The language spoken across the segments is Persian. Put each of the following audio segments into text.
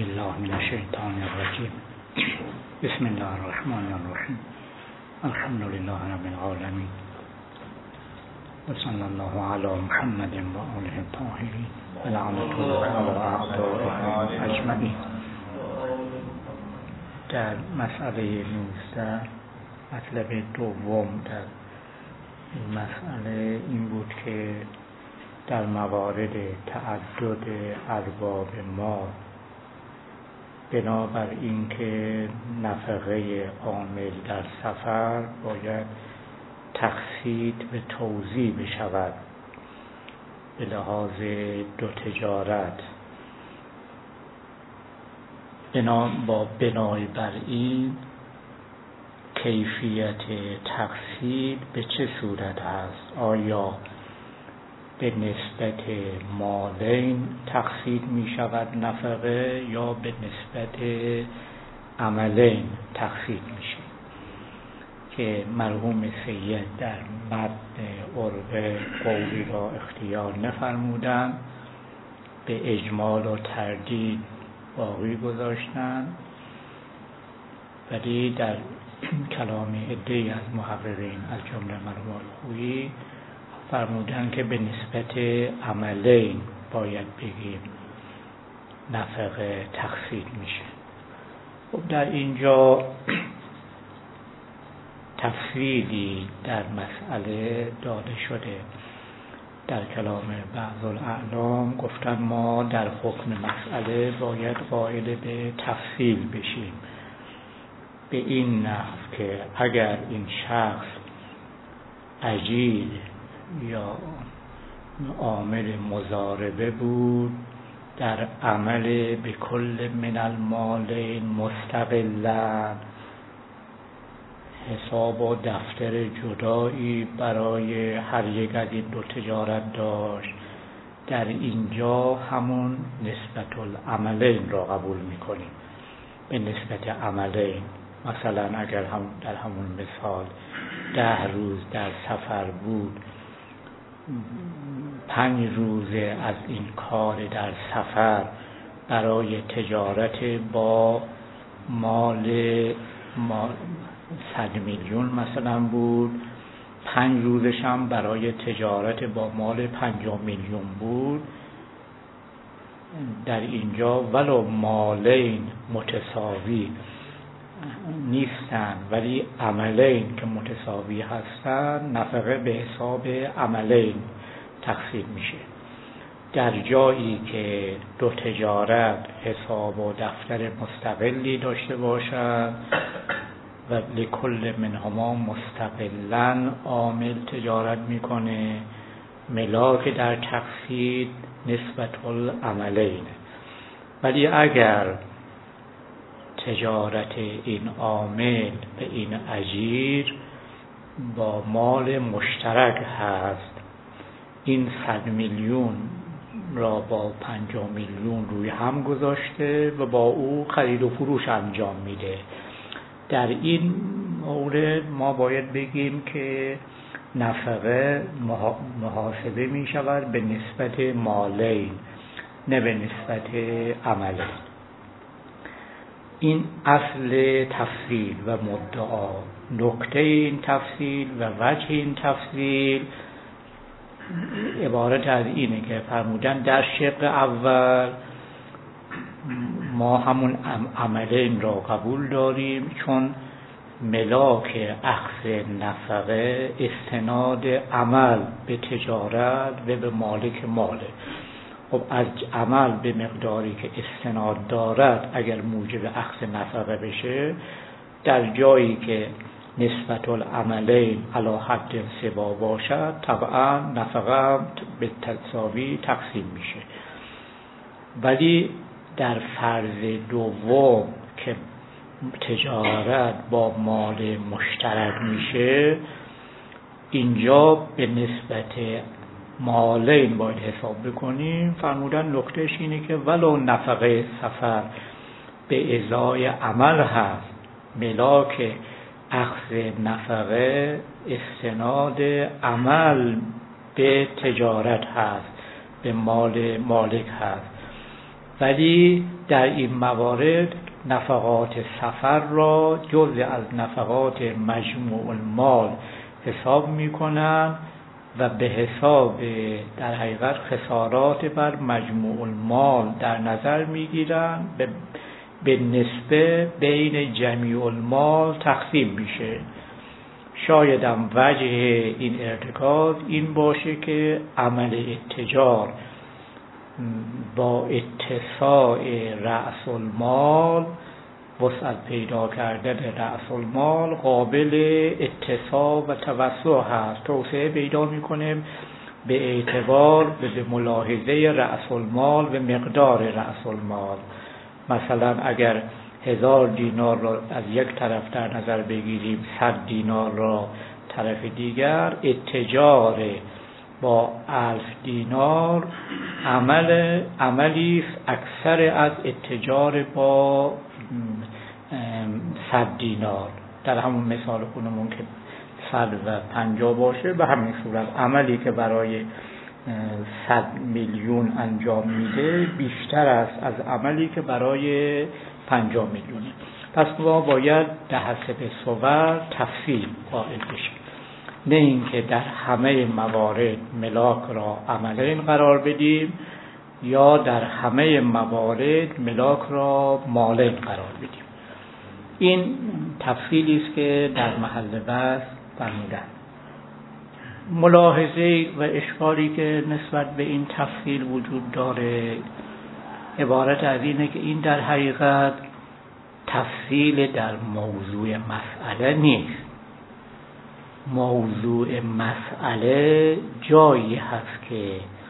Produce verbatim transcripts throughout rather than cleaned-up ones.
بالله من الشیطان الرجیم. بسم الله الرحمن الرحیم. الحمد لله رب العالمین و صلی الله علی محمد و آله الطاهرین و لعنة الله علی اعدائهم اجمعین. در مسئله نوزده مطلب دوم در این مسئله این بود که در موارد تعدد ارباب مال بنابر این که نفقه عامل در سفر باید تقسیم به توزیع بشود به لحاظ دو تجارت، بنا با بنای بر این کیفیت تقسیم به چه صورت است؟ آیا به نسبت مالین تقسیم می شود نفقه یا به نسبت عملین تقسیم میشه؟ که مرحوم سید در متن عربه قولی را اختیار نفرمودند، به اجمال و تردید باقی گذاشتند، ولی در کلام عده‌ای از محققین از جمله مرحوم الخویی فرمودن که به نسبت عملین باید بگیم نفقه تقسیم میشه. خب در اینجا تفصیلی در مسئله داده شده. در کلام بعض الاعلام گفتن ما در حکم مسئله باید قائل به تفصیل بشیم، به این نحو که اگر این شخص اجیر یا عامل مضاربه بود در عمل به کل من المالین مستقلا، حساب و دفتر جدایی برای هر یک از این دو تجارت داشت، در اینجا همون نسبت العملین را قبول میکنیم به نسبت عملین. مثلا اگر هم در همون مثال ده روز در سفر بود، پنج روزه از این کار در سفر برای تجارت با مال مال صد میلیون مثلا بود، پنج روزش هم برای تجارت با مال پنجاه میلیون بود، در اینجا ولو مالین متساوی نیستن ولی عملین که متساوی هستن، نفقه به حساب عملین تقسیم میشه. در جایی که دو تجارت حساب و دفتر مستقلی داشته باشند و لکل منهما مستقلاً عامل تجارت میکنه، ملاک در تقسیم نسبت العملین. ولی اگر تجارت این عامل به این اجیر با مال مشترک هست، این صد میلیون را با پنجاه میلیون روی هم گذاشته و با او خرید و فروش انجام میده، در این مورد ما باید بگیم که نفقه محاسبه می شود به نسبت مالین نه به نسبت عملین. این اصل تفصیل و مدعا. نکته این تفصیل و وجه این تفصیل عبارت از اینه که فرمودن در شق اول ما همون عملین را قبول داریم، چون ملاک اخذ نفقه استناد عمل به تجارت و به مالک ماله. خب از عمل به مقداری که استناد دارد اگر موجب اخذ نفقه بشه، در جایی که نسبت العملین علی حد سوا باشد طبعا نفقه به تساوی تقسیم میشه. ولی در فرض دوم که تجارت با مال مشترک میشه، اینجا به نسبت مالین باید حساب بکنیم. فرمودن نکتهش اینه که ولو نفقه سفر به ازای عمل هست، ملاک اخذ نفقه استناد عمل به تجارت هست، به مال مالک هست، ولی در این موارد نفقات سفر را جزء از نفقات مجموع المال حساب میکنن و به حساب در حقیقت خسارات بر مجموع المال در نظر میگیرن، به, به نسبه بین جمیع المال تقسیم میشه. شایدم وجه این ارتکاز این باشه که عمل اتجار با اتساع رأس المال، وسعت پیدا کردن رأس المال قابل اتساع و توسع هست، توسعه پیدا میکنه به اعتبار به ملاحظه رأس المال و مقدار رأس المال. مثلا اگر هزار دینار را از یک طرف در نظر بگیریم، صد دینار را طرف دیگر، اتجار با الف دینار عمل عملی اکثر از اتجار با صد دینار. در همون مثال خودمون که صد و پنجاه باشه، به همین صورت عملی که برای صد میلیون انجام میده بیشتر است از عملی که برای پنجاه میلیونه. پس ما باید در حسب صور تفصیل قائل بشیم، نه اینکه در همه موارد ملاک را عملین قرار بدیم یا در همه موارد ملاک را مالین قرار بدیم. این تفصیلی است که در محل بحث فرمودن. ملاحظه و اشکالی که نسبت به این تفصیل وجود داره عبارت از اینه که این در حقیقت تفصیل در موضوع مسئله نیست. موضوع مسئله جایی هست که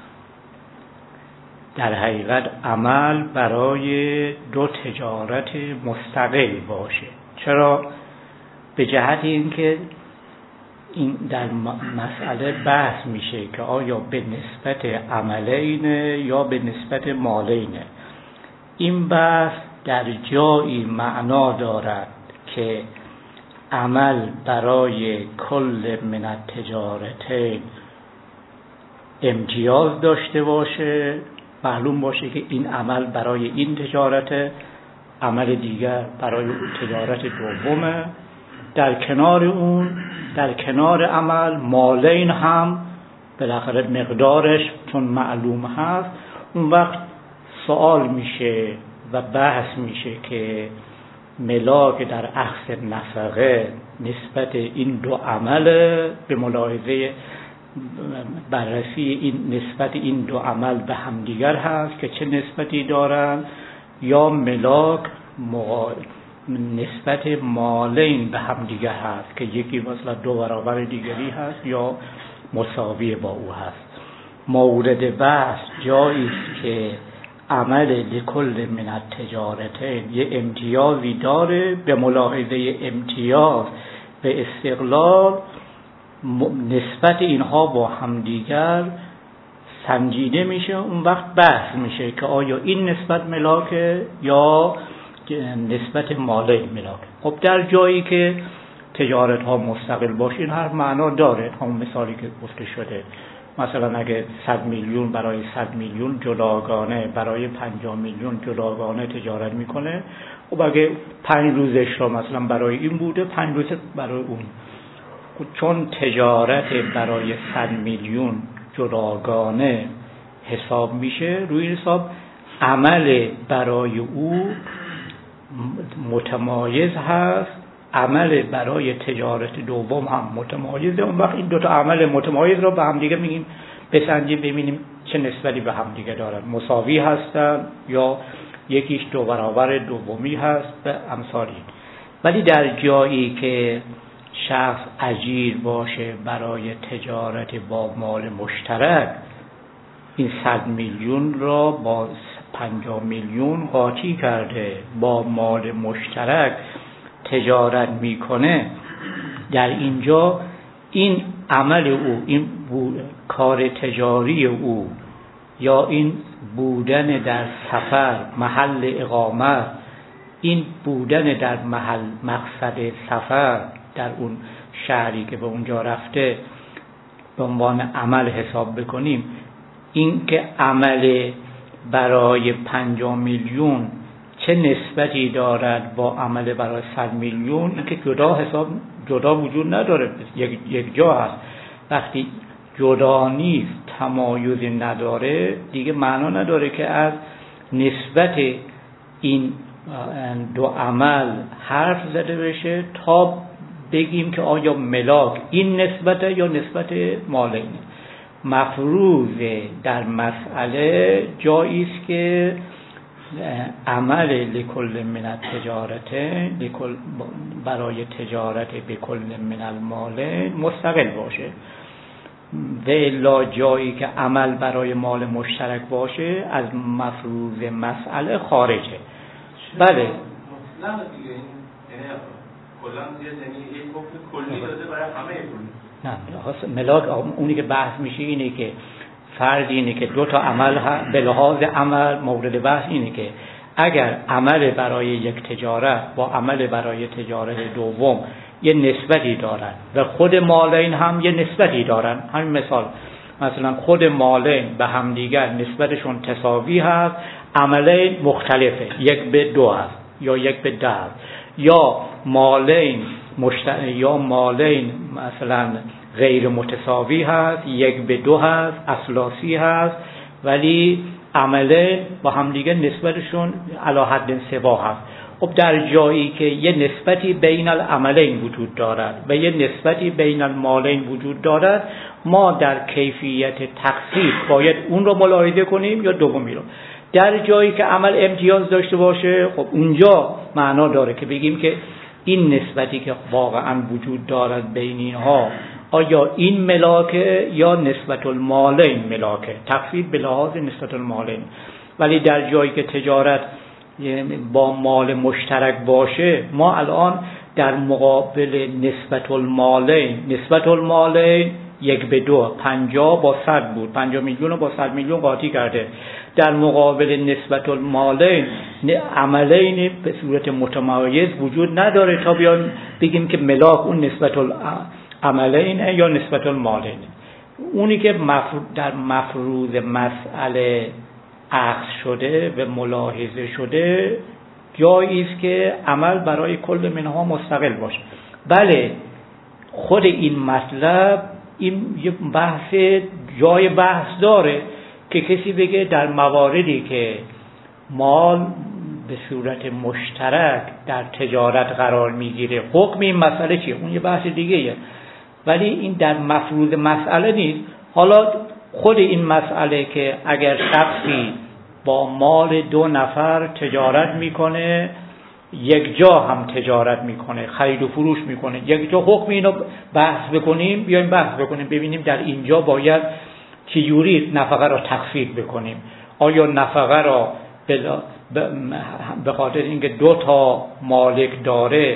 در حقیقت عمل برای دو تجارت مستقل باشه. چرا؟ به جهت اینکه این در مسئله بحث میشه که آیا به نسبت عملینه یا به نسبت مالینه. این بحث در جایی معنا دارد که عمل برای کل من التجارتین امتیاز داشته باشه، معلوم باشه که این عمل برای این تجارت، عمل دیگر برای تجارت دومه. در کنار اون، در کنار عمل مالین هم بالاخره مقدارش چون معلوم هست، اون وقت سوال میشه و بحث میشه که ملاک در اخذ نفقه نسبت این دو عمل به ملاحظه بررسی این نسبت این دو عمل به همدیگر هست که چه نسبتی دارن، یا ملاک مقا... نسبت مالین به همدیگر هست که یکی مثلا دو برابر دیگری هست یا مساوی با او هست. مورد بحث جایی است که عمل لکل من التجارتین یه امتیازی داره، به ملاحظه امتیاز به استقلال نسبت اینها با همدیگر سنجیده میشه. اون وقت بحث میشه که آیا این نسبت ملاکه یا نسبت مالین ملاکه. خب در جایی که تجارت ها مستقل باشین هر معنا داره. همون مثالی که گفته شده، مثلا اگه صد میلیون برای صد میلیون جداگانه، برای پنجاه میلیون جداگانه تجارت میکنه، خب اگه پنج روزش رو مثلا برای این بوده، پنج روز برای اون. چون تجارت برای صد میلیون جداگانه حساب میشه، روی حساب عمل برای او متمایز هست، عمل برای تجارت دوم هم متمایزه. اون وقت این دوتا عمل متمایز رو به هم دیگه میگیم بسنجیم ببینیم چه نسبتی به هم دیگه دارن، مساوی هستن یا یکیش دو برابر دومی هست به امثال این. ولی در جایی که شخص اجیر باشه برای تجارت با مال مشترک، این صد میلیون را با پنجاه میلیون قاطی کرده، با مال مشترک تجارت میکنه، در اینجا این عمل او، این کار تجاری او یا این بودن در سفر، محل اقامت، این بودن در محل مقصد سفر در اون شهری که به اونجا رفته به عنوان عمل حساب بکنیم، این که عمل برای پنجاه میلیون چه نسبتی دارد با عمل برای صد میلیون، این که جدا حساب جدا وجود نداره، یک, یک جا هست. وقتی جدا نیست، تمایزی نداره، دیگه معنا نداره که از نسبت این دو عمل حرف زده بشه تا بگیم که آیا ملاک این نسبته یا نسبت مالینه. مفروض در مسئله جایی است که عمل لکل من التجارت لکل برای تجارت به کل من المال مستقل باشه، و الا جایی که عمل برای مال مشترک باشه از مفروض مسئله خارجه. بله مطلق دیگه، این یعنی کلا یعنی یک حکم کلی داده برای همه کلی. نه ملاک اونی که بحث میشه اینه که فرض اینه که دو تا عمل به لحاظ عمل مورد بحث اینه که اگر عمل برای یک تجارت با عمل برای تجارت دوم یه نسبتی دارن و خود مالین هم یه نسبتی دارن، همین مثال مثلا خود مالین به همدیگر نسبتشون تساوی هست، عملین مختلفه، یک به دو هست یا یک به ده هست، یا مالین مشت... یا مالین مثلا غیر متساوی هست، یک به دو هست، افلاسی هست، ولی عمله با همدیگه نسبتشون علی حد سوا هست. خب در جایی که یه نسبتی بین العملین وجود دارد و یه نسبتی بین المالین وجود دارد، ما در کیفیت تقسیم باید اون رو ملاحظه کنیم یا دومی رو. در جایی که عمل امتیاز داشته باشه، خب اونجا معنا داره که بگیم که این نسبتی که واقعا وجود دارد بین اینها، آیا این ملاکه یا نسبت المالین ملاکه، تقسیم به لحاظ نسبت المالین. ولی در جایی که تجارت با مال مشترک باشه، ما الان در مقابل نسبت المالین، نسبت المالین یک به دو، پنجاه با صد بود، پنجاه میلیون رو با صد میلیون قاطی کرده. در مقابل نسبت المالین عملین به صورت متمایز وجود نداره تا بیان بگیم که ملاک اون نسبت العملین یا نسبت المالین. اونی که در مفروض مسئله اخذ شده و ملاحظه شده جایی است که عمل برای کل منها مستقل باشه. بله خود این مطلب این یه بحث جای بحث داره که کسی بگه در مواردی که مال به صورت مشترک در تجارت قرار میگیره حکم این مسئله چیه؟ اون یه بحث دیگه، ولی این در مفروض مسئله نیست. حالا خود این مسئله که اگر شخصی با مال دو نفر تجارت میکنه، یک جا هم تجارت میکنه، خرید و فروش میکنه، یک جا حکم اینو بحث بکنیم، بیایم بحث بکنیم ببینیم در اینجا باید چجوری نفقه را تخفیف بکنیم. آیا نفقه را به خاطر اینکه دو تا مالک داره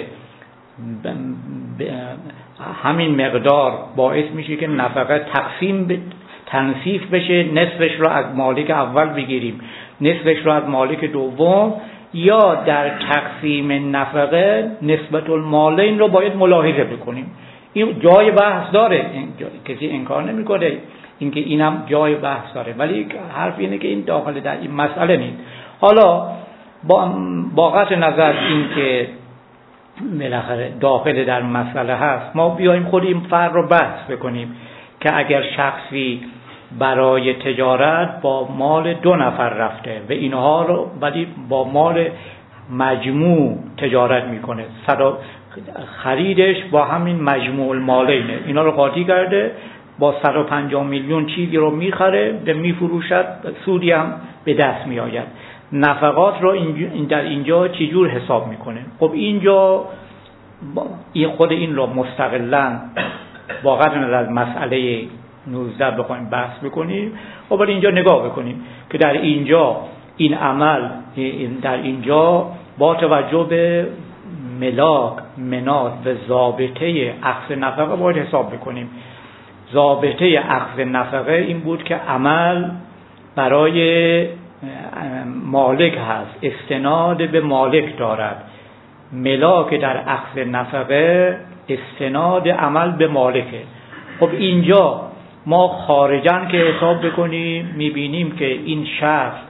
همین مقدار باعث میشه که نفقه تقسیم تنصیف بشه، نصفش رو از مالک اول بگیریم، نصفش رو از مالک دوم، یا در تقسیم نفقه نسبت المالین رو باید ملاحظه بکنیم. این جای بحث داره، این کسی انکار نمیکنه اینکه اینم جای بحث داره، ولی حرف اینه که این داخل در این مسئله نیست. حالا با با قطع نظر این که بالاخره داخل در مسئله هست، ما بیایم خود این فرق رو بحث بکنیم که اگر شخصی برای تجارت با مال دو نفر رفته و اینها رو ولی با مال مجموع تجارت میکنه، خریدش با همین مجموع المالینه، اینا رو قاطی کرده، با صد و پنجاه میلیون چیزی رو میخره و میفروشد، سودی هم به دست میآید. نفقات رو این در اینجا چجور حساب میکنه؟ خب اینجا این خود این رو مستقلاً با قدر از مسئله نوزده بخوایم بحث بکنیم، خب ولی اینجا نگاه بکنیم که در اینجا این عمل در اینجا با توجه به ملاک، منات و ضابطه اخذ نفقه باید حساب بکنیم. ضابطه اخذ نفقه این بود که عمل برای مالک هست، استناد به مالک دارد. ملاک در اخذ نفقه استناد عمل به مالکه. خب اینجا ما خارجاً که حساب بکنیم میبینیم که این شخص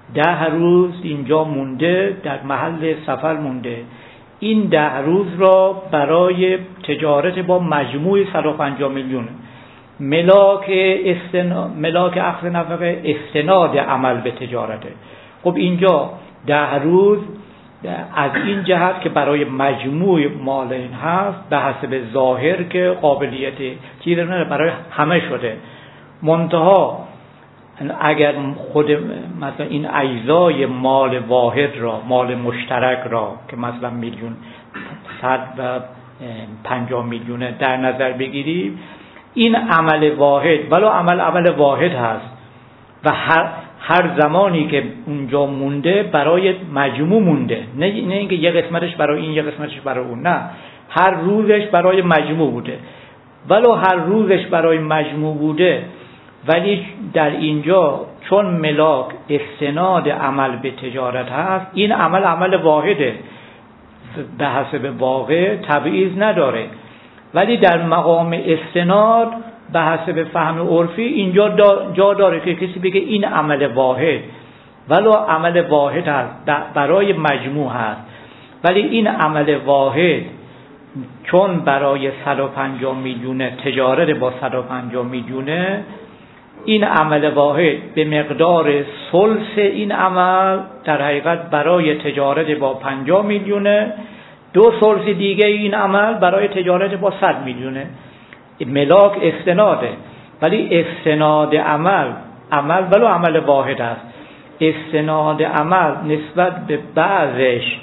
ده روز اینجا مونده، در محل سفر مونده. این ده روز را برای تجارت با مجموع صد و پنجاه میلیون ملاک استنا... ملاک اخذ نفقه استناد عمل به تجارته. خب اینجا ده روز از این جهت که برای مجموع مال این هست به حسب ظاهر که قابلیت چیز برای همه شده، منتها اگر خود مثلا این اجزای مال واحد را، مال مشترک را که مثلا میلیون صد و پنجاه میلیون در نظر بگیریم، این عمل واحد ولو عمل عمل واحد هست و هر هر زمانی که اونجا مونده برای مجموع مونده، نه نه اینکه یه قسمتش برای این یه قسمتش برای اون، نه، هر روزش برای مجموع بوده. ولو هر روزش برای مجموع بوده، ولی در اینجا چون ملاک استناد عمل به تجارت هست، این عمل عمل واحده، به حسب واقع تبعیض نداره. ولی در مقام استناد به حسب فهم عرفی اینجا جا داره که کسی بگه این عمل واحد ولو عمل واحد هست برای مجموع هست، ولی این عمل واحد چون برای صد و پنجاه میلیون تجارت با صد و پنجاه میلیونه، این عمل واحد به مقدار ثلث این عمل در حقیقت برای تجارت با پنجاه میلیونه، دو ثلث دیگه این عمل برای تجارت با صد میلیونه. ملاک استناده، ولی استناد عمل عمل ولو عمل واحد است، استناد عمل نسبت به بعضش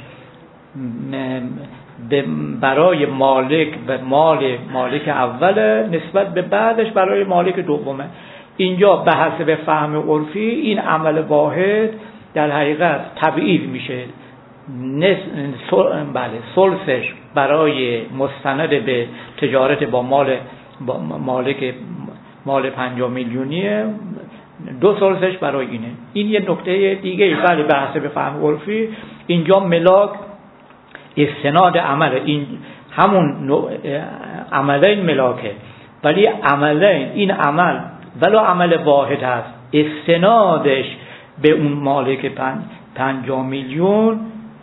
برای مالک و مال مالک اوله، نسبت به بعدش برای مالک دومه. اینجا به حسب فهم عرفی این عمل واحد در حقیقت تبعیض میشه، نس... بله ثلثش برای مستند به تجارت با مال با مالک مال پنجاه میلیونیه، دو ثلثش برای اینه. این یه نکته دیگه، بله به حسب فهم عرفی اینجا ملاک استناد عمل، این همون عملین ملاکه، ولی عملین این عمل ولو عمل واحد هست، استنادش به اون مالک پنجاه میلیون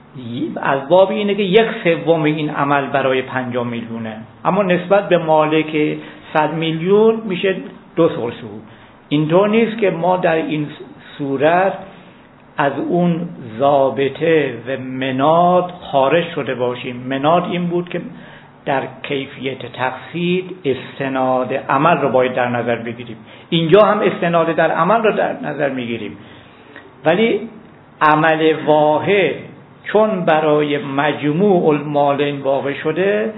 از باب اینه که یک سوم این عمل برای پنجاه میلیونه، اما نسبت به مالک صد میلیون میشه دو ثلث. اینطور نیست که ما در این صورت از اون ضابطه و مناد خارج شده باشیم. مناد این بود که در کیفیت تقصید استناد عمل رو باید در نظر بگیریم، اینجا هم استناد در عمل رو در نظر میگیریم، ولی عمل واحد چون برای مجموع المالین واقع شده،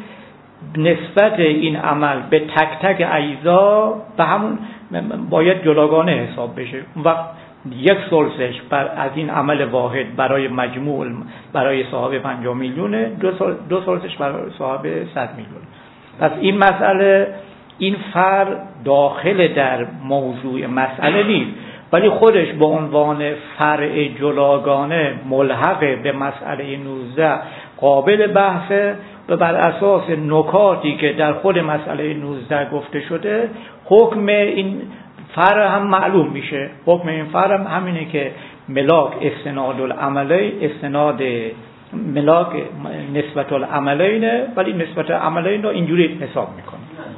نسبت این عمل به تک تک اجزا به همون باید جداگانه حساب بشه. و یک ثلثش بر از این عمل واحد برای مجموع برای صاحب پنجاه میلیونه، دو ثلثش برای صاحب صد میلیون. پس این مسئله، این فرق داخل در موضوع مسئله نیست، ولی خودش به عنوان فرع جداگانه ملحق به مسئله نوزده قابل بحثه و بر اساس نکاتی که در خود مسئله نوزده گفته شده حکم این فرع هم معلوم میشه. حکم این فرع هم همینه که ملاک استناد العملین، استناد ملاک نسبت العملینه، ولی نسبت عملین رو اینجوری حساب میکنه.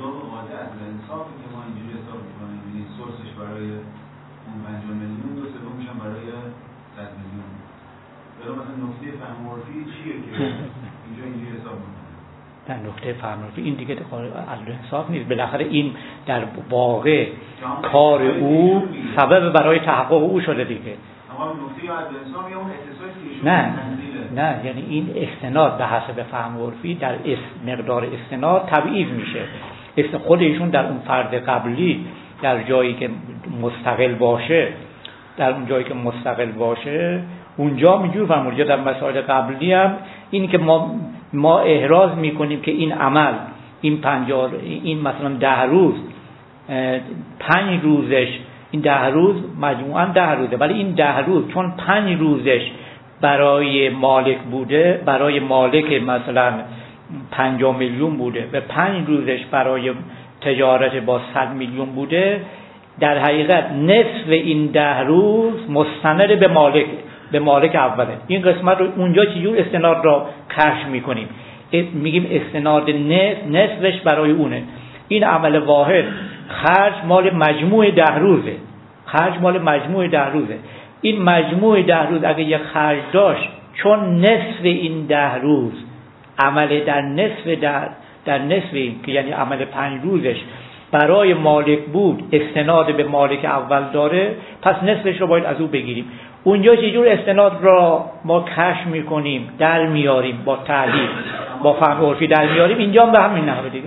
در نقطه فهم عرفی این دیگه عدل انصاف نیست. بالاخره این در واقع کار او سبب برای تحقق او شده دیگه. اما نقطه عدل انصاف یا اون اختصاصی که نه نه یعنی این استناد به حسب فهم عرفی در مقدار استناد تبعیض میشه. است خود ایشون در اون فرد قبلی در جایی که مستقل باشه، در اون جایی که مستقل باشه اونجا میجور فرمود. یا در مسائل قبلی هم این که ما ما احراز میکنیم که این عمل این پنجاه این مثلا ده روز پنج روزش این ده روز مجموعاً ده روزه، ولی این ده روز چون پنج روزش برای مالک بوده، برای مالک مثلا پنجاه میلیون بوده و پنج روزش برای تجارت با صد میلیون بوده، در حقیقت نصف این ده روز مستند به مالک به مالک اوله. این قسمت رو اونجا چجور استناد را کشف میکنیم؟ میگیم استناد نصف نصفش برای اونه. این عمل واحد خرج مال مجموع ده روزه، خرج مال مجموع ده روزه. این مجموع ده روز اگه یک خرج داشت، چون نصف این ده روز عمل در نصف در در نصف این که یعنی عمل پنج روزش برای مالک بود، استناد به مالک اول داره، پس نصفش رو باید از او بگیریم. اونجا چجور استناد را ما کشف میکنیم، در میاریم با تحلیل، با فهم عرفی در میاریم؟ اینجا هم به همین نحوه دیگه.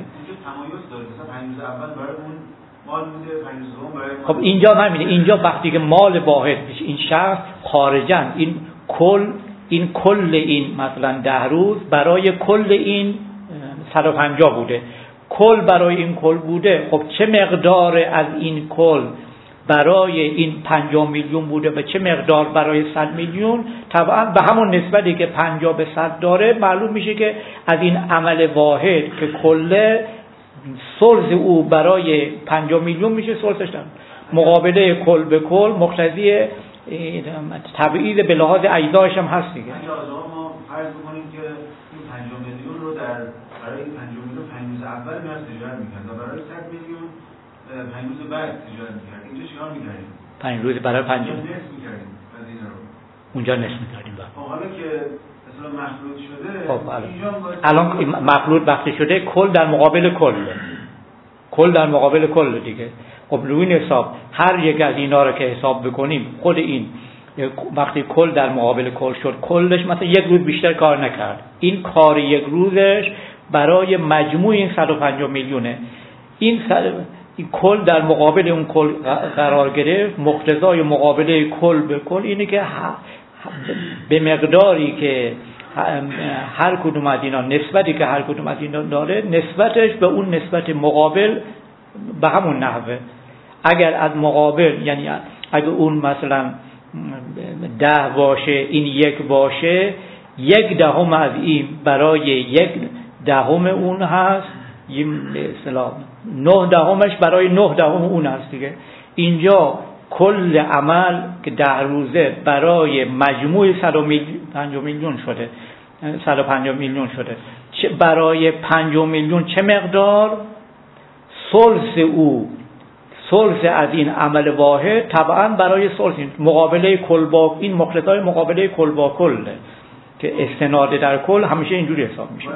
خب اینجا همینه. اینجا وقتی که مال واحد این شخص خارجن، این کل این کل این مثلا ده روز برای کل این صد و پنجاه بوده، کل برای این کل بوده. خب چه مقدار از این کل برای این پنجاه میلیون بوده و چه مقدار برای صد میلیون؟ طبعا به همون نسبتی که پنجاه به صد داره معلوم میشه که از این عمل واحد که کل ثلث او برای پنجاه میلیون میشه، ثلثش دارم مقابله کل به کل مقتضی تبعیض به لحاظ اجزایش هم هست دیگه. ما فرض بکنیم که این پنجاه میلیون رو در برای این پنجاه میلیون پنج روز اول میاد تجارت می‌کرد و برای صد میلیون پنج روز بعد تجارت می‌کرد. اینجا چیکار می‌کردیم؟ پنج روز برای پنجاه نصف می‌کردیم هزینه رو. اونجا نصف می‌کردیم. خب حالا که مثلا مخلوط شده، خب الان مخلوط وقتی شده کل در مقابل کل، کل در مقابل کل دیگه. خب روی این حساب هر یک از اینا رو که حساب بکنیم، خود این وقتی کل در مقابل کل شد، کلش مثلا یک روز بیشتر کار نکرد، این کار یک روزش برای مجموع این صد و پنجاه میلیونه. این, این کل در مقابل اون کل قرار گرفت. مقتضای مقابله کل به کل اینه که به مقداری که هر کدوم از اینا، نسبتی که هر کدوم از اینا داره، نسبتش به اون نسبت مقابل به همون نحوه. اگر از مقابل، یعنی اگر اون مثلا ده باشه، این یک باشه، یک دهم از این برای یک دهم اون هست، این به اصطلاح نه دهمش برای نه دهم اون هست دیگه. اینجا کل عمل که ده روزه برای مجموع صد و پنجاه میلیون شده، صد و پنجاه میلیون شده، چه برای پنجاه میلیون چه مقدار؟ ثلث او، ثلث از این عمل واحد طبعا برای ثلث مقابله کل با این مقتضای مقابله کل با کل که استناد در کل همیشه اینجوری حساب میشه.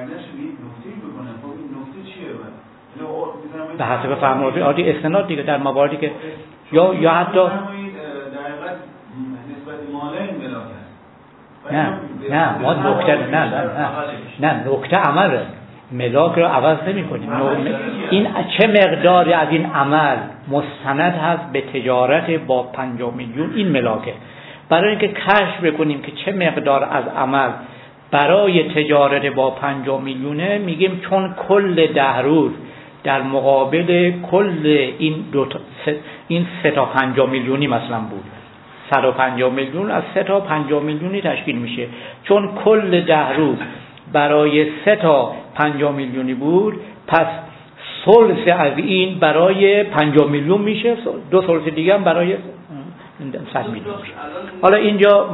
به حسب فهم عرفی عادی استناد دیگه در مواردی که یا یا حتی نه نه ما نکته نه نه نه نه نکته عمله، ملاک رو عوض نمی کنیم. این چه مقداری از این عمل مستند هست به تجارت با پنجاه میلیون، این ملاکه. برای اینکه کشف بکنیم که چه مقدار از عمل برای تجارت با پنجاه میلیونه، میگیم چون کل ده روز در مقابل کل این دو تا این سه تا پنجاه میلیونی مثلا بود، صد و پنجاه میلیون از سه تا پنجاه میلیونی تشکیل میشه. چون کل ده روز برای سه تا پنجاه میلیونی بود، پس ثلث از این برای پنجاه میلیون میشه، دو ثلث دیگه هم برای صد میلیون میشه. حالا اینجا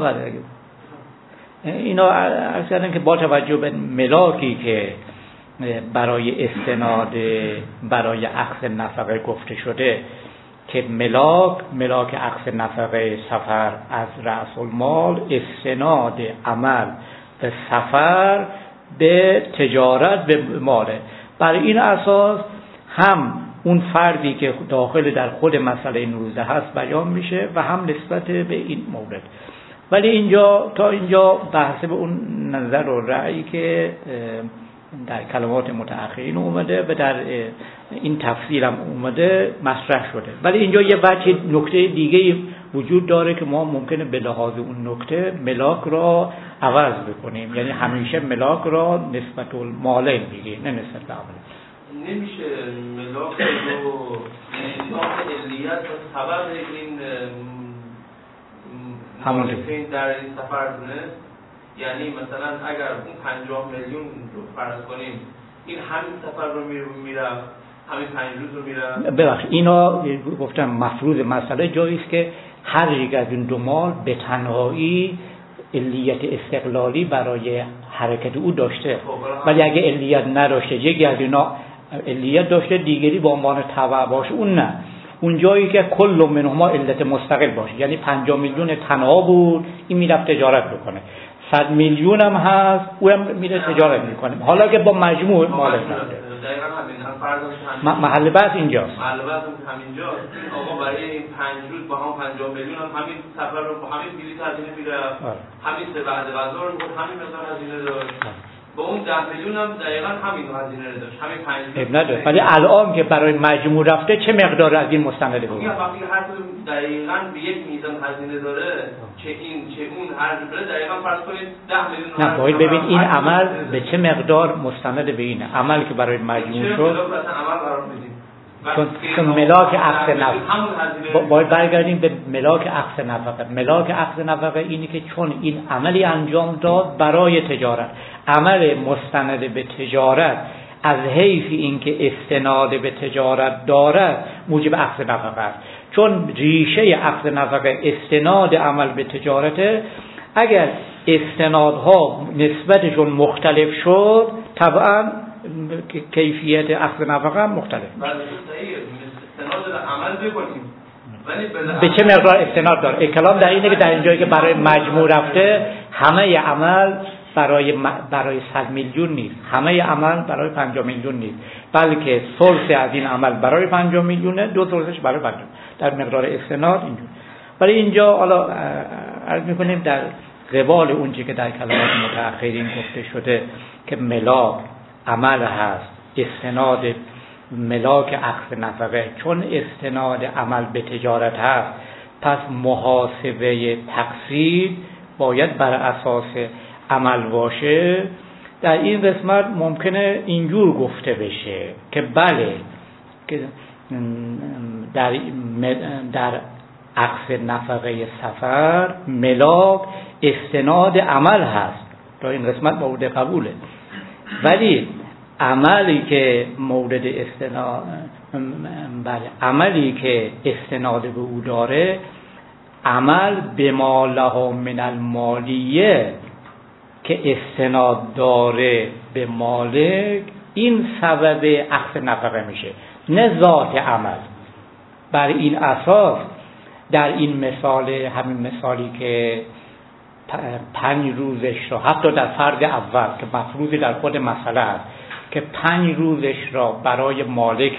اینا عرض کردن که با توجه به ملاکی که برای استناد برای اخذ نفقه گفته شده که ملاک ملاک اخذ نفقه سفر از رأس المال، استناد عمل به سفر به تجارت به ماله. برای این اساس هم اون فردی که داخل در خود مسئله این روزه هست بیان میشه و هم نسبت به این مورد. ولی اینجا تا اینجا بحث به اون نظر و رأیی که در کلمات متأخرین اومده و در این تفسیر هم اومده مطرح شده. ولی اینجا یه وجه نکته دیگه وجود داره که ما ممکنه به لحاظ اون نکته ملاک را عوض بکنیم، یعنی همیشه ملاک را نسبت المالین بگیم نه نسبت به عمل. نمیشه ملاک رو نظام علیت و سبب این مالکین در این سفر دونست؟ یعنی مثلا اگر اون پنجاه میلیون رو فرض کنیم این همین سفر رو میرفت همین پنج روز رو میرم. ببخشید اینا گفتم مفروض مسئله جایی است که هر یک از این دو مال به تنهایی علیت استقلالی برای حرکت او داشته، ولی اگه علیت نداشته، یکی از اینا علیت داشته دیگری به عنوان تبع باشه، اون نه. اون جایی که کل منهما علت مستقل باشه، یعنی پنجاه میلیون تنها بود، این میرفت تجارت بکنه، صد میلیون هم هست او هم میره تجارت میکنه، حالا که با مجموع مالش نده. محل بحث اینجاست. محل بحث همینجاست. این آقا برای این پنج روز با هم پنجاه میلیون هم همین سفر رو با همین بلیط هزینه میره، همین سه بعد غذا رو با همین مقدار هزینه داشت، با اون ده میلیون هم دقیقاً همین هزینه رو داشت، همین پنج روز. نداره. ولی الان که برای مجموع رفته چه مقدار از این مستند بود؟ میگم وقتی هر کدوم دقیقاً به یک میزان هزینه داره، چه این چه اون هر جوره دقیقاً فرض کنید ده میلیون. نه باید ببین این عمل به چه مقدار مستند به اینه. عمل که برای مجموع شد چون چون ملاک عقد نفقه باید برگردیم به ملاک عقد نفقه. ملاک عقد نفقه اینی که چون این عملی انجام داد برای تجارت، عمل مستند به تجارت از حیث اینکه استناد به تجارت دارد موجب عقد نفقه است. چون ریشه عقد نفقه استناد عمل به تجارته، اگر استنادها نسبتشون مختلف شد طبعا کیفیت عقد نفقه هم مختلف. استناد عمل بکنیم به چه مقدار استناد داره؟ کلام در اینه که در اینجایی که برای مجموع رفته همه عمل برای برای صد میلیون نیست، همه عمل برای پنجاه میلیون نیست، بلکه ثلث از این عمل برای پنجاه میلیونه، دو ثلثش برای پنجاه در مقدار استناد اینجور. برای اینجا حالا عرض می‌کنیم در قبال اونچه که در کلمات متأخرین گفته شده که ملاک عمل هست، استناد ملاک عقد نفقه، چون استناد عمل به تجارت هست پس محاسبه تقسیم باید بر اساس عمل باشه. در این قسمت ممکنه اینجور گفته بشه که بله که در در عقد نفقه سفر ملاک استناد عمل هست، تا این قسمت مورد قبوله، ولی عملی که مورد استناد بله عملی که استناد به او داره عمل به ما له من المالیه که استناد داره به مالک، این سبب عقد نفقه میشه، نه ذات عمل. بر این اساس در این مثال، همین مثالی که پنج روزش را حتی در فرد اول که مفروض در خود مسئله است که پنج روزش را برای مالک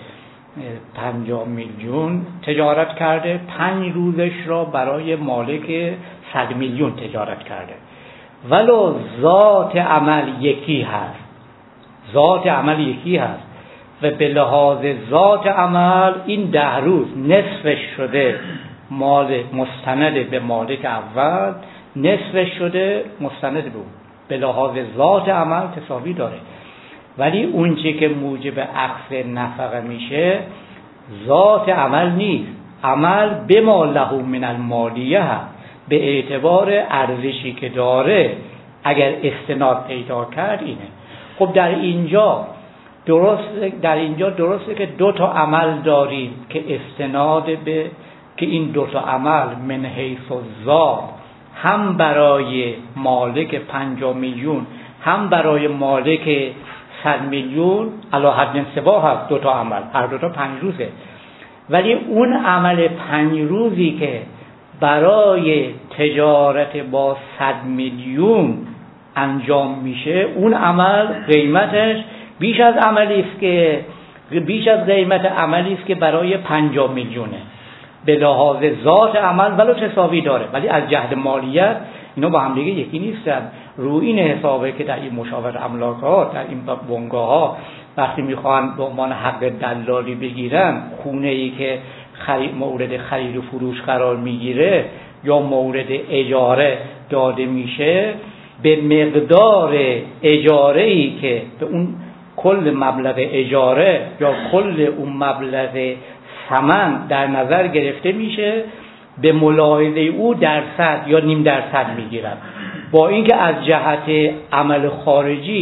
پنجاه میلیون تجارت کرده، پنج روزش را برای مالک صد میلیون تجارت کرده، ولو ذات عمل یکی هست، ذات عمل یکی هست و به لحاظ ذات عمل این ده روز نصفش شده مال مستند به مالک اول، نصفش شده مستند به اون، به لحاظ ذات عمل تساوی داره. ولی اون چی که موجب عقد نفقه میشه ذات عمل نیست، عمل به ما له من المالیه هست، به اعتبار ارزشی که داره اگر استناد پیدا کرد اینه. خب در اینجا درست در اینجا درسته که دو تا عمل داریم که استناد به که این دو تا عمل من حیث الذات هم برای مالک پنجاه میلیون هم برای مالک صد میلیون علی حد سوا هست، دو تا عمل هر دو تا پنج روزه، ولی اون عمل پنج روزی که برای تجارت با صد میلیون انجام میشه اون عمل قیمتش بیش از عملی است که بیش از قیمت عملی است که برای پنجاه میلیونه، به لحاظ ذات عمل ولو تساوی داره، ولی از جهت مالیت اینا با هم دیگه یکی نیستن. روی این حسابه که در این مشاور املاک ها، در این بنگاه ها وقتی میخوان به عنوان حق دلالی بگیرن خونه ای که خرید مورد خرید و فروش قرار میگیره یا مورد اجاره داده میشه، به مقدار اجاره ای که به اون کل مبلغ اجاره یا کل اون مبلغ ثمن در نظر گرفته میشه، به ملاحظه او درصد یا نیم درصد میگیرن، با اینکه از جهت عمل خارجی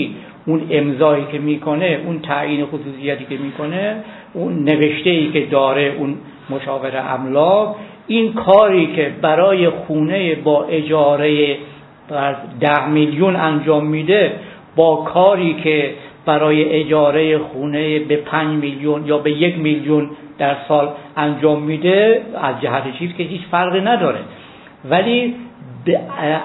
اون امضایی که میکنه، اون تعیین خصوصیتی که میکنه، اون نوشته‌ای که داره اون مشاور املاک، این کاری که برای خونه با اجاره ده میلیون انجام میده با کاری که برای اجاره خونه به پنج میلیون یا به یک میلیون در سال انجام میده، از جهت چیز که هیچ فرقی نداره، ولی به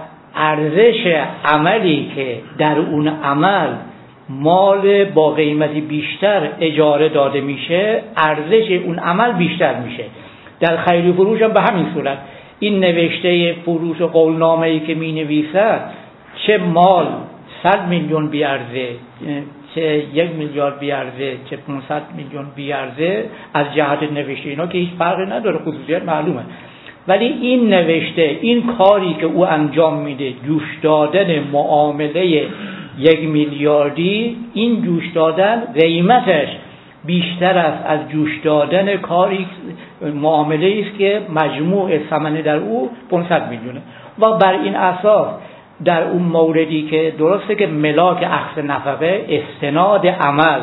ارزش عملی که در اون عمل مال با قیمتی بیشتر اجاره داده میشه، ارزش اون عمل بیشتر میشه. در خرید و فروش هم به همین صورت. این نوشته فروش و قولنامه‌ای که می نویسد، چه مال صد میلیون بیارزه، چه یک میلیارد بیارزه، چه پانصد میلیون بیارزه، از جهت نوشته اینا که هیچ فرقی نداره، خصوصیت معلومه. ولی این نوشته، این کاری که او انجام میده، جوش دادن معامله یک میلیاردی، این جوش دادن قیمتش بیشتر است از جوش دادن کاری معامله است که مجموع ثمن در او پانصد میلیونه. و بر این اساس در اون موردی که درسته که ملاک اخذ نفقه استناد عمل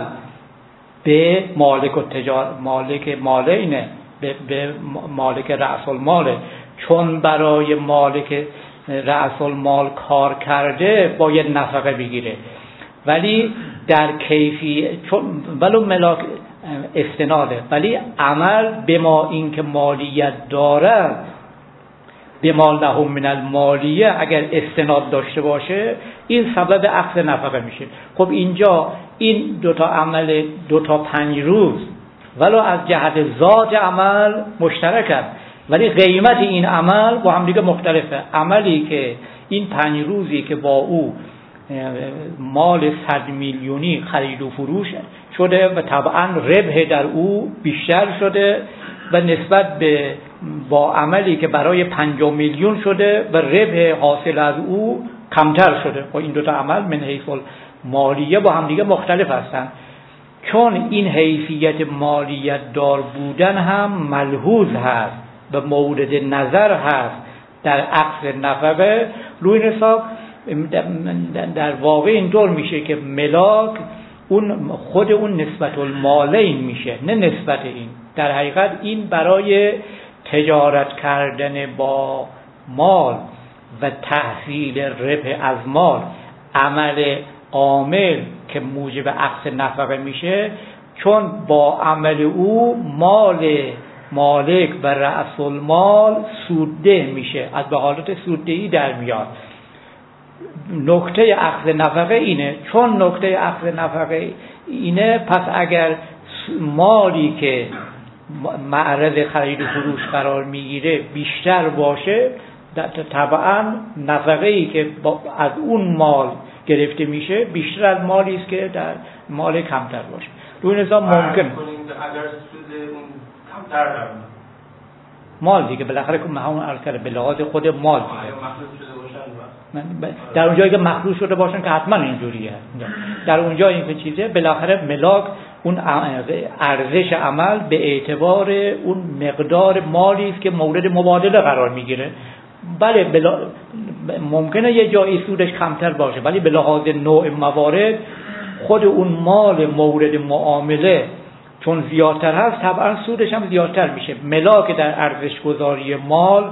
به مالک و تجار مالک مالینه، به, به مالک رأس الماله، چون برای مالک رأس المال کار کرده باید نفقه بگیره، ولی در کیفی چون ولو ملاک استناده، ولی عمل به ما این که مالیت داره، به مال لهم من المالیه اگر استناد داشته باشه، این سبب اخذ نفقه میشه. خب اینجا این دوتا عمل دوتا پنج روز ولو از جهت ذات عمل مشترک است، ولی قیمت این عمل با هم دیگه مختلفه. عملی که این پنج روزی که با او مال صد میلیونی خرید و فروش شده و طبعا ربح در او بیشتر شده و نسبت به با عملی که برای پنجاه میلیون شده و ربح حاصل از او کمتر شده. و این دوتا عمل من حیث مالیه با هم دیگه مختلف هستند. چون این حیثیت مالیت دار بودن هم ملحوظ هست و مورد نظر هست در اخذ نفقه، روی حساب در واقع اینطور میشه که ملاک اون خود اون نسبت المالین میشه، نه نسبت این. در حقیقت این برای تجارت کردن با مال و تحصیل ربح از مال، عمل عامل که موجب اخذ نفقه میشه، چون با عمل او مال مالک و رأس المال سودده میشه، از به حالت سوددهی در میاد. نکته اخذ نفقه اینه. چون نکته اخذ نفقه اینه، پس اگر مالی که معرض خرید و فروش قرار میگیره بیشتر باشه، طبعا نفقه ای که از اون مال گرفته میشه بیشتر از مالی است که در مال کمتر باشه. روی نظام ممکن اگر سود اون کمتر در مال دیگه بالاخره که همون عرض کرده به لحاظ خود مال دیگه، در اون جایی که مخلوط شده باشن که حتما اینجوریه. در اون جایی این چیزه بالاخره ملاک اون ارزش عمل به اعتبار اون مقدار مالی است که مورد مبادله قرار میگیره. بله بلا... ممکنه یه جایی سودش کمتر باشه، ولی به لحاظ نوع موارد خود اون مال مورد معامله چون زیادتر هست، طبعا سودش هم زیادتر میشه. ملاک در ارزش گذاری مال،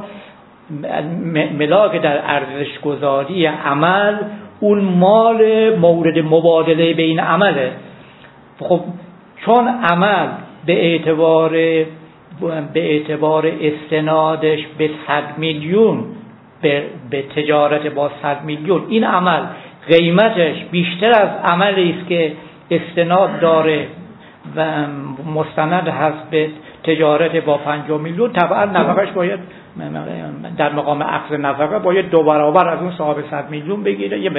ملاک در ارزش گذاری عمل، اون مال مورد مبادله بین عمله. خب چون عمل به اعتبار به اعتبار استنادش به صد میلیون به, به تجارت با صد میلیون، این عمل قیمتش بیشتر از عملی است که استناد داره و مستند هست به تجارت با پنجاه میلیون، طبعا نفقش باید در مقام اخذ نفقه باید دو برابر از اون صاحب صد میلیون بگیره، یک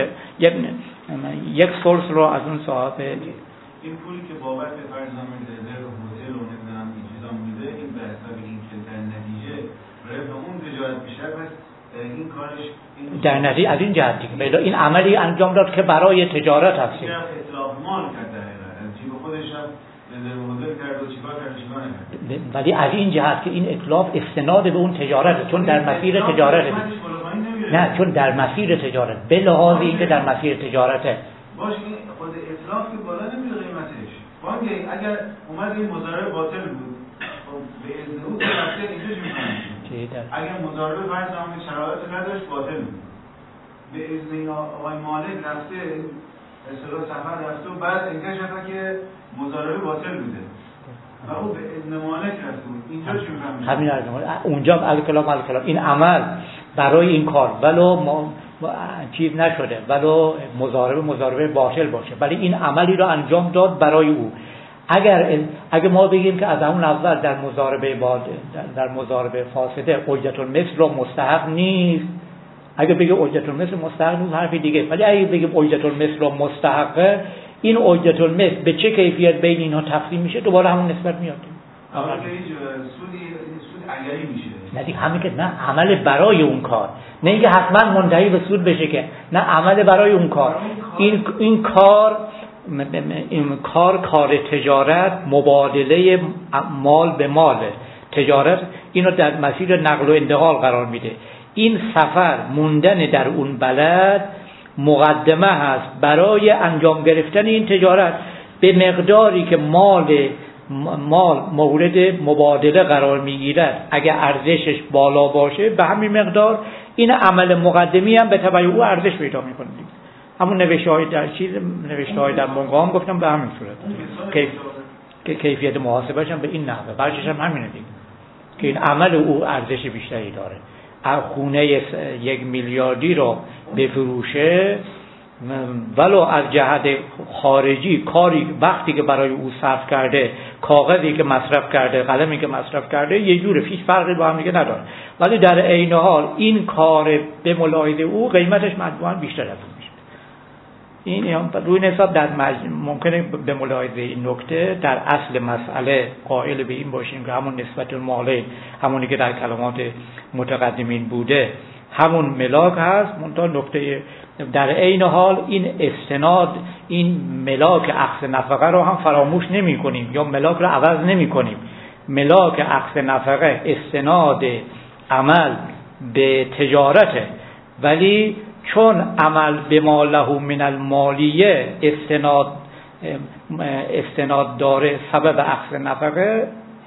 یک ثلث رو از اون صاحب. این پولی که بابت فرضاً رزرو هتل و نمیدونم این چیزا میده، این به حساب این که در نتیجه ربح اون تجارت بیشتر، پس این کارش این در نتیجه از این جهت دیگه این عملی انجام داد که برای تجارت هست. این اطلاق مال کرد در حقیقت، از جیب خودش هم رزرو هتل کرد و چیکار کرد چیکار نکرد. ولی از این جهت که این اطلاق استناد به اون تجارت، چون در مسیر تجارت، نه چون در مسیر تجارت، به لحاظ اینکه در مسیر تجارته، باشه این خود اطلاق که بالا نمیره قیمتش. بانک اگر اومد این مضاربه باطل بود به اذن او رفته اینجا چی می‌کنه؟ اگر مضاربه فرض کنیم شرایط نداشت باطل بود. به اذن این آقای مالک رفته اصطلاح سفر رفته و بعد انکشف که مضاربه باطل بوده. و او به اذن مالک رفته بود. اینجا چی می‌کنه؟ همین عرض اونجا الکلام الکلام این عمل برای این کار ولو ما چیز نشده ولو مضاربه مضاربه باطل باشه ولی این عملی رو انجام داد برای او. اگر اگر ما بگیم که از همون اول در مضاربه باطل در مضاربه فاسده حجت المثل رو مستحق نیست، اگر بگیم حجت المثل مستحق نیست حرفی دیگه، ولی اگر بگیم حجت المثل رو مستحقه، این حجت المثل به چه کیفیت بین اینها تقسیم میشه دوباره همون نسبت میاد. اما که هیچ سودی سود علیه میشه. نه دیگه همین که نه عمل برای اون کار، نه اینکه حتما منتهی به سود بشه که نه عمل برای اون کار. این این کار این کار کار تجارت مبادله مال به مال تجارت اینو در مسیر نقل و انتقال قرار میده. این سفر موندن در اون بلد مقدمه هست برای انجام گرفتن این تجارت به مقداری که مال مال مورد مبادله قرار میگیرد. اگر ارزشش بالا باشه به همین مقدار این عمل مقدمی هم به تبع او ارزش پیدا میکنه. همون نوشته های در چیز نوشته های در منقام گفتم به همین صورت کیف... که کیفیت محاسبهش هم به این نحوه برشش هم همینه دیگه که این عمل او ارزش بیشتری داره. خونه یک میلیاردی رو بفروشه ولو از جهت خارجی کاری وقتی که برای او صرف کرده، کاغذی که مصرف کرده، قلمی که مصرف کرده یه جوره هیچ فرقی با هم دیگه نداره، ولی در عین حال این کار به ملاحظه او قیمتش مطبوعاً بیشتر از اون میشه. این روی حساب در مج... ممکنه به ملاحظه این نکته در اصل مسئله قائل به این باشیم که همون نسبت الماله همونی که در کلمات متقدمین بوده همون ملاک هست، منتها نکته در عین حال این استناد این ملاک اخذ نفقه رو هم فراموش نمی کنیم یا ملاک رو عوض نمی کنیم. ملاک اخذ نفقه استناد عمل به تجارته، ولی چون عمل به ما له من المالیه استناد استناد داره سبب اخذ نفقه،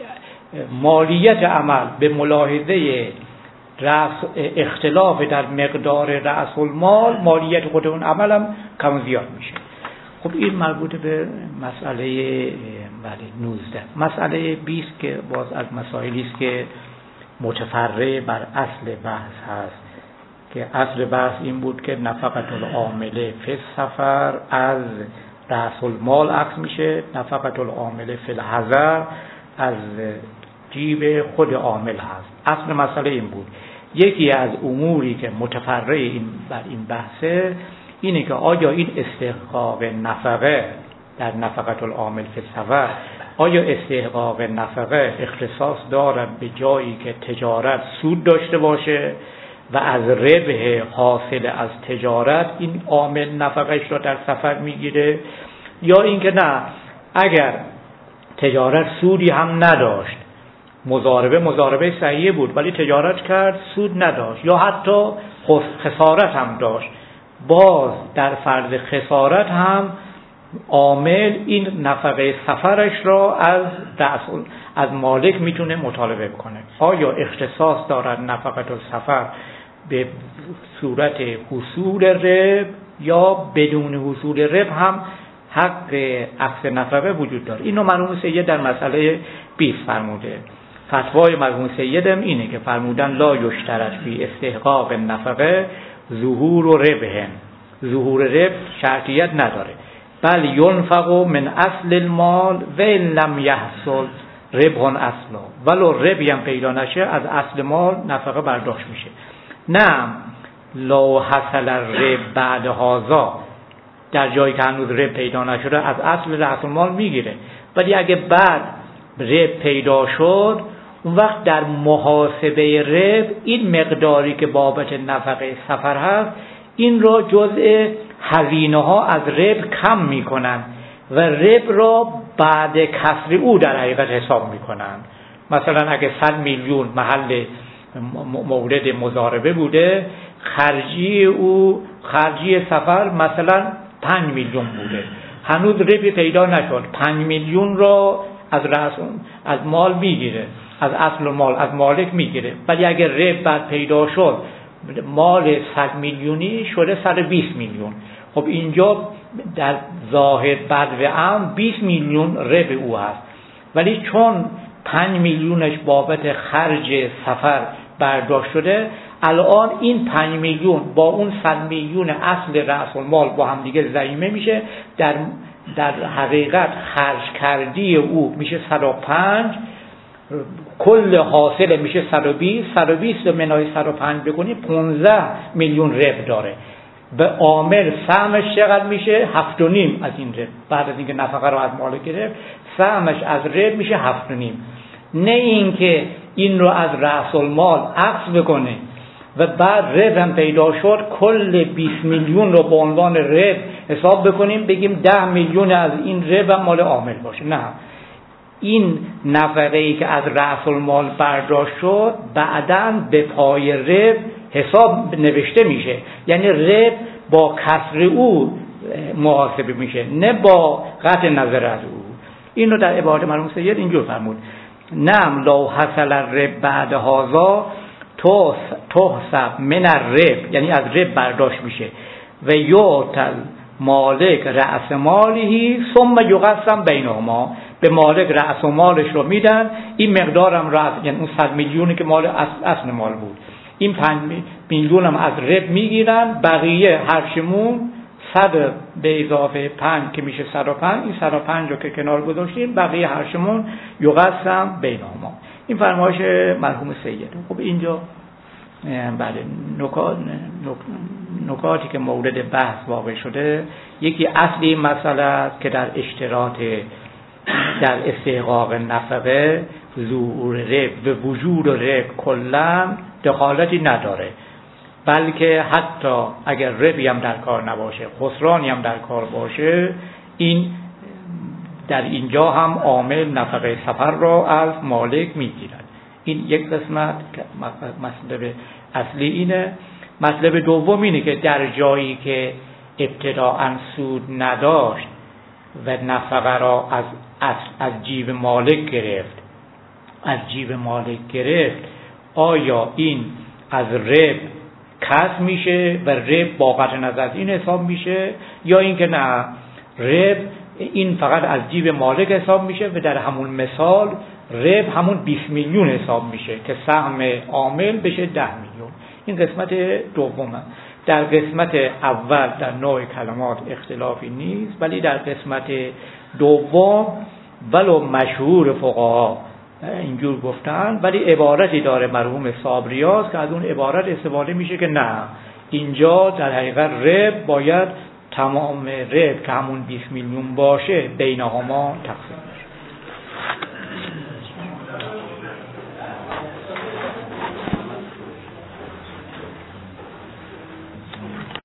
مالیت عمل به ملاحظه رأس اختلاف در مقدار رأس المال مالیت خود اون عمل هم کم زیاد میشه. خب این مربوط به مسئله بله نوزده. مسئله بیست که باز از مسائلی است که متفرع بر اصل بحث هست که اصل بحث این بود که نفقة العامله فی السفر از رأس المال اخذ میشه، نفقة العامله فی الحضر از جیب خود عامل هست. اصل مسئله این بود. یکی از اموری که متفرع این بر این بحثه اینه که آیا این استحقاق نفقه در نفقة العامل فی السفر آیا استحقاق نفقه اختصاص دارد به جایی که تجارت سود داشته باشه و از ربح حاصل از تجارت این عامل نفقهش را در سفر میگیره، یا اینکه نه اگر تجارت سودی هم نداشت، مضاربه مضاربه صحیحه بود ولی تجارت کرد سود نداشت، یا حتی خسارت هم داشت، باز در فرض خسارت هم عامل این نفقه سفرش را از رأس از مالک میتونه مطالبه کنه. آیا اختصاص دارد نفقه السفر به صورت حصول ربح یا بدون حصول ربح هم حق اخذ نفقه وجود داره؟ اینو مرحوم سید در مسئله بیست فرموده. فتوای مرحوم سیدم اینه که فرمودن لا یشترط فی استحقاق نفقه ظهور و ربح، ظهور ربح شرطیت نداره، بل ینفق من اصل المال و لم یحصل ربح اصلا، ولو ربحی هم پیدا نشه از اصل مال نفقه برداشت میشه. نه لو حصل ربح بعد هذا، در جایی که هنوز ربح پیدا نشده از اصل رأس المال میگیره، ولی اگه بعد ربح پیدا شد اون وقت در محاسبه ربح این مقداری که بابت نفقه سفر هست این را جزء هزینه ها از ربح کم میکنن و ربح را بعد کسر او در حقیقت حساب میکنن. مثلا اگه صد میلیون محل مورد مضاربه بوده، خرجی او خرجی سفر مثلا پنج میلیون بوده، هنوز ربی پیدا نشد. پنج میلیون رو از رأس از مال میگیره، از اصل مال از مالک میگیره، ولی اگر رب بعد پیدا شد مال صد میلیونی شده صد و بیست میلیون. خب اینجا در ظاهر بد و عام بیست میلیون رب او هست، ولی چون پنج میلیونش بابت خرج سفر برداشت شده، الان این پنج میلیون با اون صد میلیون اصل رأس المال با هم دیگه ضمیمه میشه. در در حقیقت خرج کردی او میشه صد و پنج، کل حاصل میشه صد و بیست. صد و بیست رو منهای صد و پنج بکنی پانزده میلیون رب داره. به عامل سهمش چقدر میشه؟ هفت و نیم از این رب. بعد از اینکه نفقه رو از مالک گرفت سهمش از رب میشه هفت و نیم. نه اینکه این رو از رأس المال عکس بکنه و بعد رب هم پیدا شد کل بیست میلیون رو به عنوان رب حساب بکنیم بگیم ده میلیون از این رب هم مال عامل باشه. نه، این نفقه ای که از رأس المال برداشت شد بعداً به پای رب حساب نوشته میشه، یعنی رب با کسر او محاسبه میشه نه با قطع نظر از او. این رو در عبارت مرحوم سید اینجور فرمود: نعم لو حصل الرب بعد هذا تحسب من الرب، یعنی از رب برداشت میشه، و یعطل مالک رأس مالی ثم یقسم بینهما، به مالک رأس مالش رو میدن، این مقدارم رأس، یعنی اون صد میلیونی که مال اصل مال بود، این پنج میلیون هم از رب میگیرن، بقیه هرشمون صد به اضافه پنج که میشه صد و پنج، این صد و پنج رو که کنار گذاشتیم بقیه هرشمون یقسم بینهما. این فرمایش مرحوم سید. خب اینجا بله نکات نکاتی که مورد بحث واقع شده، یکی اصلی مسئله است که در اشتراط در استحقاق نفقه ظهور رب به وجود رب کلا دخالتی نداره، بلکه حتی اگر ربی هم در کار نباشه، خسرانی هم در کار باشه، این در اینجا هم عامل نفقه سفر را از مالک میگیرد. این یک قسمت که مطلب اصلی اینه. مطلب دوم اینه که در جایی که ابتداءً سود نداشت و نفقه را از از, از جیب مالک گرفت از جیب مالک گرفت آیا این از رب کسب میشه و رب با قطع نظر از این حساب میشه، یا اینکه نه رب این فقط از جیب مالک حساب میشه و در همون مثال رب همون بیست میلیون حساب میشه که سهم عامل بشه ده میلیون. این قسمت دومه. در قسمت اول در نوع کلمات اختلافی نیست، ولی در قسمت دوم ولو مشهور فقها اینجور گفتن، ولی عبارتی داره مرحوم صابریاس که از اون عبارت استفاده میشه که نه، اینجا در حقیقت رب باید تمام رب که همون بیست میلیون باشه بینهما تقسیم.